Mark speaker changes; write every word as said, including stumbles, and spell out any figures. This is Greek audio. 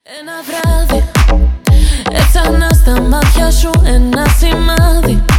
Speaker 1: Ένα βράδυ έψαχνα στα μάτια σου ένα σημάδι.